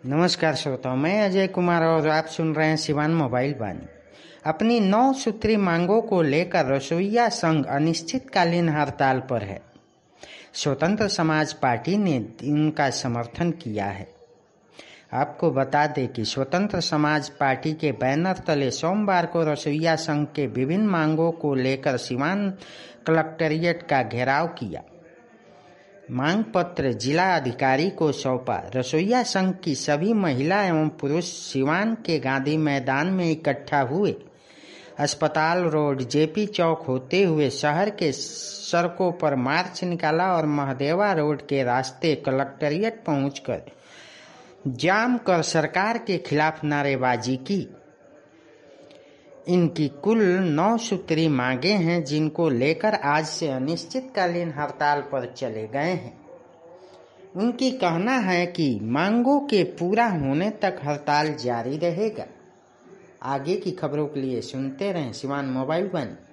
नमस्कार श्रोताओं, मैं अजय कुमार और आप सुन रहे हैं सिवान मोबाइल वाणी। अपनी 9 सूत्री मांगों को लेकर रसोइया संघ अनिश्चितकालीन हड़ताल पर है। स्वतंत्र समाज पार्टी ने इनका समर्थन किया है। आपको बता दें कि स्वतंत्र समाज पार्टी के बैनर तले सोमवार को रसोइया संघ के विभिन्न मांगों को लेकर सिवान कलेक्टेरिएट का घेराव किया। मांग पत्र जिला अधिकारी को सौंपा। रसोइया संघ की सभी महिला एवं पुरुष सिवान के गांधी मैदान में इकट्ठा हुए। अस्पताल रोड, जेपी चौक होते हुए शहर के सड़कों पर मार्च निकाला और महदेवा रोड के रास्ते कलेक्टेरिएट पहुंचकर जाम कर सरकार के खिलाफ नारेबाजी की। इनकी कुल 9 सूत्री मांगे हैं, जिनको लेकर आज से अनिश्चितकालीन हड़ताल पर चले गए हैं। उनकी कहना है कि मांगों के पूरा होने तक हड़ताल जारी रहेगा। आगे की खबरों के लिए सुनते रहें सिवान मोबाइल वाणी।